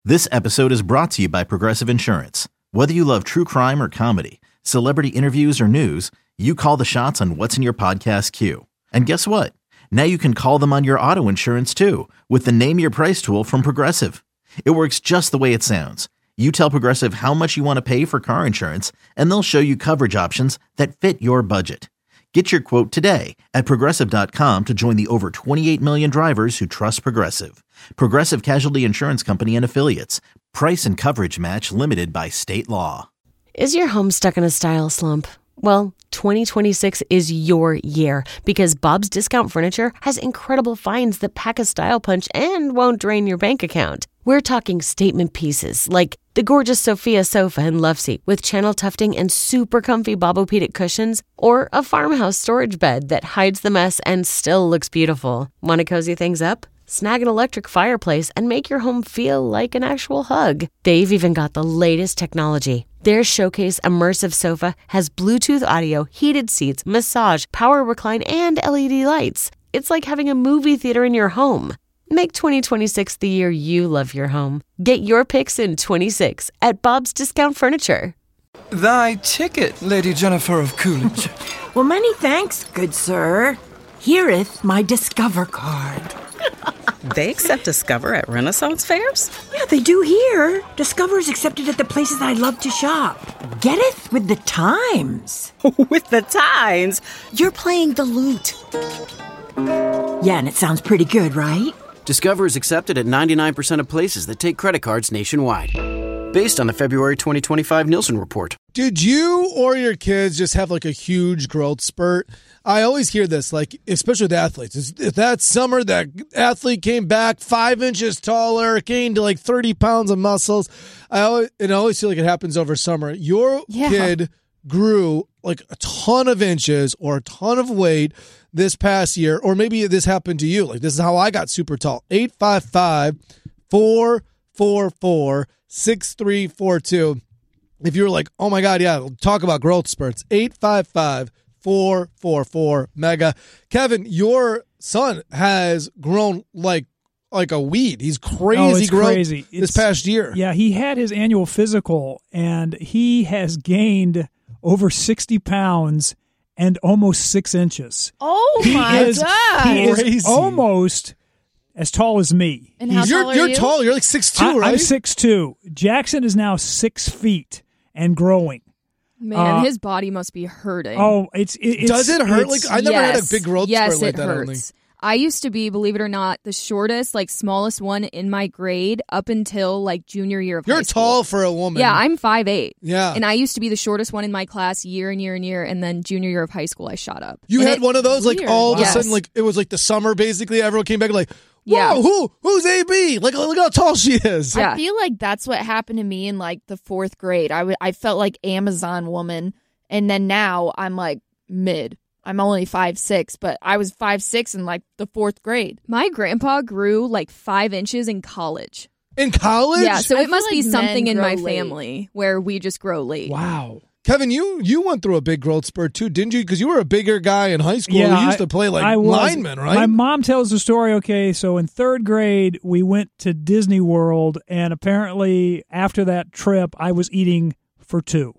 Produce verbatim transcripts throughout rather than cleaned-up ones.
This episode is brought to you by Progressive Insurance. Whether you love true crime or comedy, celebrity interviews or news, you call the shots on what's in your podcast queue. And guess what? Now you can call them on your auto insurance too with the Name Your Price tool from Progressive. It works just the way it sounds. You tell Progressive how much you want to pay for car insurance, and they'll show you coverage options that fit your budget. Get your quote today at Progressive dot com to join the over twenty-eight million drivers who trust Progressive. Progressive Casualty Insurance Company and Affiliates. Price and coverage match limited by state law. Is your home stuck in a style slump? Well, twenty twenty-six is your year because Bob's Discount Furniture has incredible finds that pack a style punch and won't drain your bank account. We're talking statement pieces like the gorgeous Sophia sofa and love seat with channel tufting and super comfy Bobopedic cushions, or a farmhouse storage bed that hides the mess and still looks beautiful. Want to cozy things up? Snag an electric fireplace and make your home feel like an actual hug. They've even got the latest technology. Their Showcase Immersive Sofa has Bluetooth audio, heated seats, massage, power recline, and L E D lights. It's like having a movie theater in your home. Make twenty twenty-six the year you love your home. Get your picks in twenty-six at Bob's Discount Furniture. Thy ticket, Lady Jennifer of Coolidge. Well, many thanks, good sir. Hereeth my Discover card. They accept Discover at Renaissance fairs? Yeah, they do here. Discover is accepted at the places I love to shop. Getteth with the times. With the times? You're playing the lute. Yeah, and it sounds pretty good, right? Discover is accepted at ninety-nine percent of places that take credit cards nationwide. Based on the February twenty twenty-five Nielsen report. Did you or your kids just have like a huge growth spurt? I always hear this, like, especially with athletes. If that summer that athlete came back five inches taller, gained to like thirty pounds of muscles, I always, and I always feel like it happens over summer. Your yeah. kid grew like a ton of inches or a ton of weight this past year, or maybe this happened to you. Like, this is how I got super tall. eight five five, four four four, six three four two. If you were like, oh my God, yeah, talk about growth spurts. eight five five, four four four, mega. Kevin, your son has grown like like a weed. He's crazy oh, it's growth crazy. this It's, past year. Yeah, he had his annual physical, and he has gained over sixty pounds and almost six inches. Oh, he my is, God. He Crazy. is almost as tall as me. And how you're tall are you're you? tall. You're like six two, I, right? I'm six two. Jackson is now six feet and growing. Man, Uh, his body must be hurting. Oh, it's, it, it's Does it hurt? Like, it's- I never yes. had a big growth yes, spurt like it that. hurts. Only. I used to be, believe it or not, the shortest, like smallest one in my grade up until like junior year of You're high school. tall for a woman. Yeah, I'm five eight. Yeah. And I used to be the shortest one in my class year and year and year, and then junior year of high school I shot up. You And had it- one of those, like, weird. all of Yes. a sudden, like, it was like the summer, basically. Everyone came back like, whoa, Yeah. who, who's A B? Like, look how tall she is. Yeah. I feel like that's what happened to me in like the fourth grade. I, w- I felt like Amazon woman, and then now I'm like mid. I'm only five six, but I was five six in like the fourth grade. My grandpa grew like five inches in college. In college? Yeah, so I it must feel be like something men in my grow late. family where we just grow late. Wow. Kevin, you you went through a big growth spurt too, didn't you? Because you were a bigger guy in high school. Yeah, you used I- to play like I was. lineman, right? My mom tells the story, okay, so in third grade, we went to Disney World, and apparently after that trip, I was eating for two.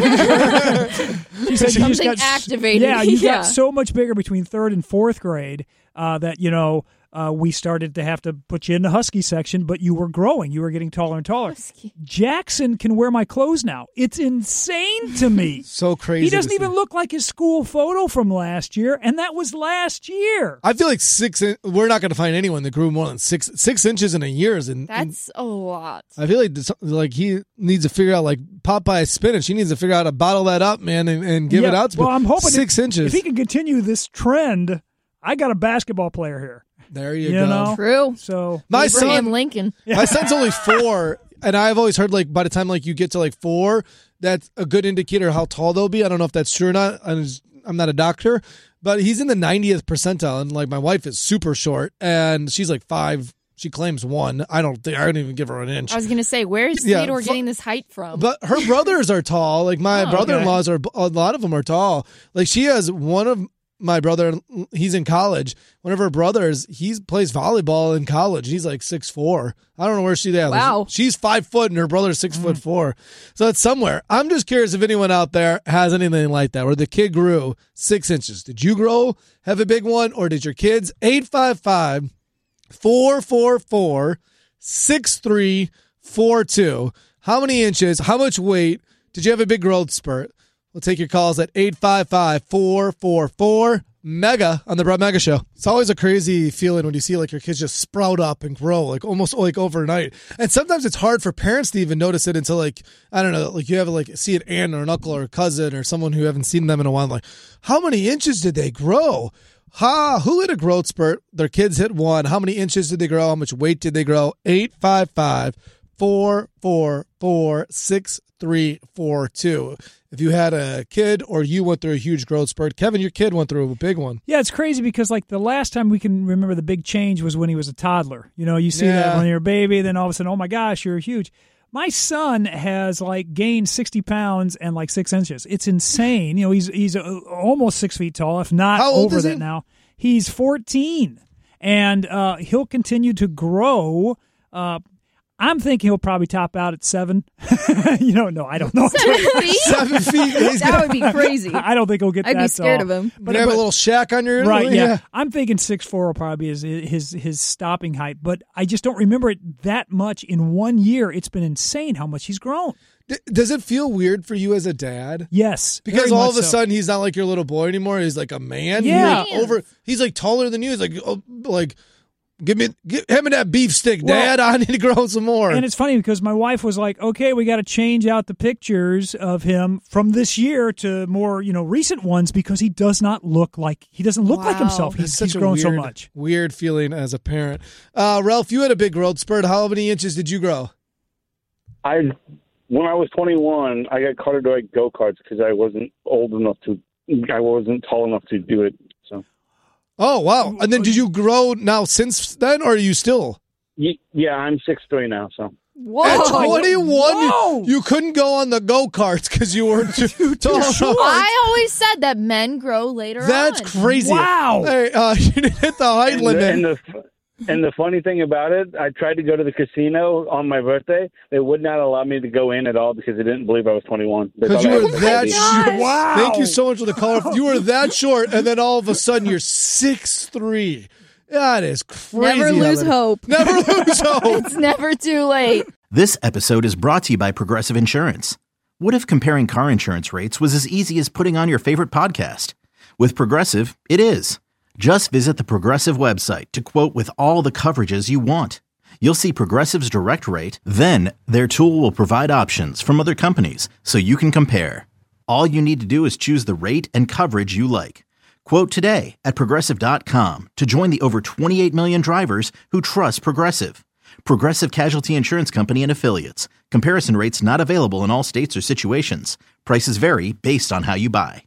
She said you just Something got s- activated. Yeah, you Yeah. got so much bigger between third and fourth grade uh, that, you know, uh, we started to have to put you in the Husky section, but you were growing. You were getting taller and taller. Husky. Jackson can wear my clothes now. It's insane to me. so crazy. He doesn't to even see. look like his school photo from last year, and that was last year. I feel like six. In, we're not going to find anyone that grew more than six six inches in a year. Is in, That's a lot. I feel like this, like he needs to figure out like Popeye spinach. He needs to figure out how to bottle that up, man, and, and give Yeah, it out. To well, I'm hoping six if, inches. If he can continue this trend, I got a basketball player here. there you, You go. know? True. So My Abraham son, Lincoln. my son's only four, and I've always heard like by the time like you get to like four, that's a good indicator of how tall they'll be. I don't know if that's true or not. I'm just- I'm not a doctor, but he's in the ninetieth percentile, and like my wife is super short, and she's like five. She claims one. I don't think I don't even give her an inch. I was gonna say, where is Yeah, Theodore fu- getting this height from? But her brothers are tall. Like my Oh, brother-in-laws are a lot of them are tall. Like she has one of my brother, he's in college. One of her brothers, he plays volleyball in college. He's like six foot four. I don't know where she's at. Wow. She's five foot and her brother's six mm. foot four. So it's somewhere. I'm just curious if anyone out there has anything like that where the kid grew six inches. Did you grow, have a big one, or did your kids? eight five five, four four four, six three four two. How many inches? How much weight? Did you have a big growth spurt? We'll take your calls at eight five five, four four four, MEGA on the Brett Mega Show. It's always a crazy feeling when you see like your kids just sprout up and grow like almost like overnight. And sometimes it's hard for parents to even notice it until like, I don't know, like you have like see an aunt or an uncle or a cousin or someone who haven't seen them in a while. Like, how many inches did they grow? Ha, who hit a growth spurt? Their kids hit one. How many inches did they grow? How much weight did they grow? eight five five, four four four, six three four two. If you had a kid or you went through a huge growth spurt, Kevin, your kid went through a big one. Yeah, it's crazy because like the last time we can remember the big change was when he was a toddler. You know, you see Yeah. that when you're a baby, then all of a sudden, oh my gosh, you're huge. My son has like gained sixty pounds and like six inches. It's insane. You know, he's he's uh, almost six feet tall, if not How old over is that he? now. He's fourteen, and uh, he'll continue to grow. Uh, I'm thinking he'll probably top out at seven. you know, no, I don't know. Seven feet? Seven feet. He's That would be crazy. I don't think he'll get I'd that be scared tall. of him. But you have but- a little shack on your Right, yeah. I'm thinking six foot four will probably be his, his his stopping height, but I just don't remember it that much in one year. It's been insane how much he's grown. D- Does it feel weird for you as a dad? Yes. Because very all much of a so. sudden he's not like your little boy anymore. He's like a man. Yeah. He's like over. He's like taller than you. He's like, oh, like, give me, give him that beef stick, Well, Dad. I need to grow some more. And it's funny because my wife was like, okay, we got to change out the pictures of him from this year to more, you know, recent ones because he does not look like, he doesn't look like Wow. himself. That's He's, such he's a grown weird, so much. Weird feeling as a parent. Uh, Ralph, you had a big growth spurt. How many inches did you grow? I, when I was twenty-one, I got caught to ride go-karts because I wasn't old enough to, I wasn't tall enough to do it. So, Oh, wow. And then did you grow now since then, or are you still? y- yeah, I'm six three now. So, Whoa. At twenty-one, Whoa. you, you couldn't go on the go-karts because you weren't too tall enough. I always said that men grow later That's on. crazy. Wow. Hey, uh, you didn't hit the height and limit. the, and the and the funny thing about it, I tried to go to the casino on my birthday. They would not allow me to go in at all because they didn't believe I was twenty-one. They Because thought you I were was that baby. short. Wow. Thank you so much for the call. You were that short, and then all of a sudden you're six three. That is crazy. Never lose Evan. hope. Never lose hope. It's never too late. This episode is brought to you by Progressive Insurance. What if comparing car insurance rates was as easy as putting on your favorite podcast? With Progressive, it is. Just visit the Progressive website to quote with all the coverages you want. You'll see Progressive's direct rate, then their tool will provide options from other companies so you can compare. All you need to do is choose the rate and coverage you like. Quote today at Progressive dot com to join the over twenty-eight million drivers who trust Progressive. Progressive Casualty Insurance Company and Affiliates. Comparison rates not available in all states or situations. Prices vary based on how you buy.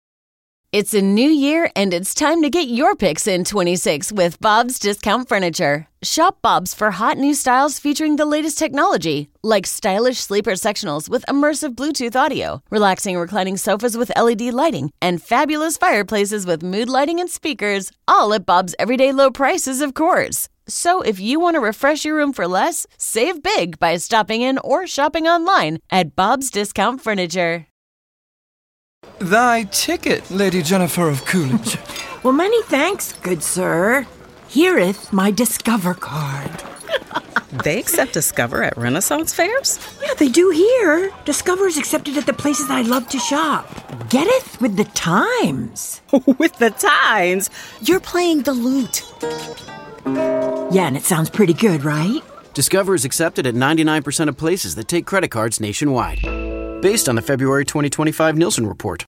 It's a new year, and it's time to get your picks in twenty-six with Bob's Discount Furniture. Shop Bob's for hot new styles featuring the latest technology, like stylish sleeper sectionals with immersive Bluetooth audio, relaxing reclining sofas with L E D lighting, and fabulous fireplaces with mood lighting and speakers, all at Bob's everyday low prices, of course. So if you want to refresh your room for less, save big by stopping in or shopping online at Bob's Discount Furniture. Thy ticket, Lady Jennifer of Coolidge. Well, many thanks, good sir. Hereeth my Discover card. They accept Discover at Renaissance fairs? Yeah, they do here. Discover's accepted at the places I love to shop. Getteth with the times. With the times, you're playing the lute. Yeah, and it sounds pretty good, right? Discover is accepted at ninety-nine percent of places that take credit cards nationwide. Based on the February twenty twenty-five Nielsen report.